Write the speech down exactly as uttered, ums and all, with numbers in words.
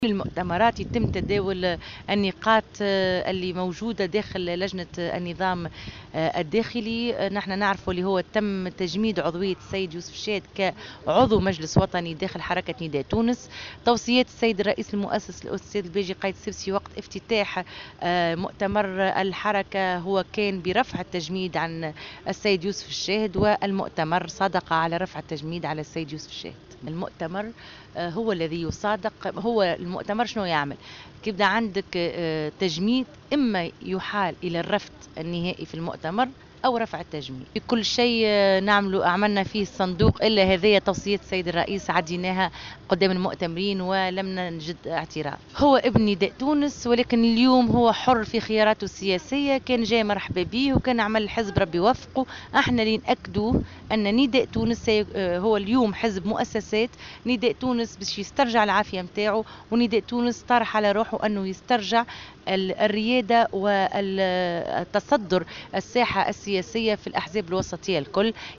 المؤتمرات يتم تداول النقاط اللي موجودة داخل لجنة النظام الداخلي. نحن نعرف اللي هو تم تجميد عضوية السيد يوسف شاد كعضو مجلس وطني داخل حركة نداء تونس. توصيات السيد الرئيس المؤسس الأستاذ الباجي قايد السبسي وقت افتتاح مؤتمر الحركة هو كان برفع التجميد عن السيد يوسف الشاهد، والمؤتمر صادق على رفع التجميد على السيد يوسف الشاهد. المؤتمر هو الذي يصادق. هو المؤتمر شنو يعمل؟ كيبدا عندك تجميد، إما يحال إلى الرفض النهائي في المؤتمر أو رفع التجميد. كل شيء نعمله عملنا فيه الصندوق، إلا هذه توصية السيد الرئيس عديناها قدام المؤتمرين ولم نجد اعتراض. هو ابن نداء تونس، ولكن اليوم هو حر في خياراته السياسية. كان جاي مرحبا به وكان عمل الحزب ربي يوفقه. احنا اللي نأكدوه أن نداء تونس هو اليوم حزب مؤسسات. نداء تونس باش يسترجع العافية متاعه، ونداء تونس طرح على روحه أنه يسترجع الريادة والتصدر الساحة السياسية في الأحزاب الوسطية الكل.